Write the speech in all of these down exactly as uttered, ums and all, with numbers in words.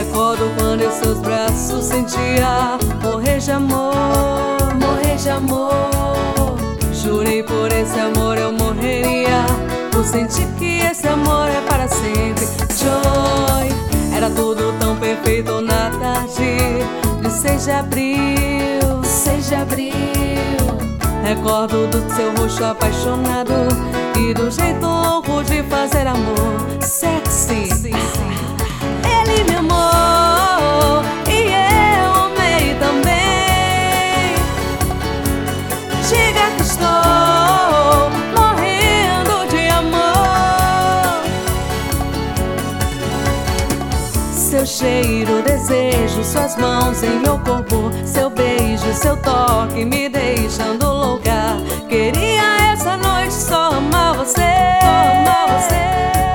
Recordo quando em seus braços sentia morrer de amor, morrer de amor. Jurei por esse amor eu morreria, por sentir que esse amor é para sempre. Joy, era tudo tão perfeito na tarde de seis de abril, seis de abril. Recordo do seu rosto apaixonado e do jeito louco de fazer amor sexy. Ele me amou e eu amei também. Diga que estou morrendo de amor. Seu cheiro, desejo, suas mãos em meu corpo, seu beijo, seu toque me deixando louca. Queria essa noite só amar você, amar você.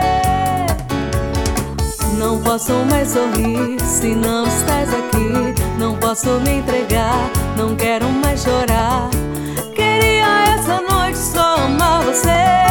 Não posso mais sorrir se não estás aqui. Não posso me entregar, não quero mais chorar. Queria essa noite só amar você.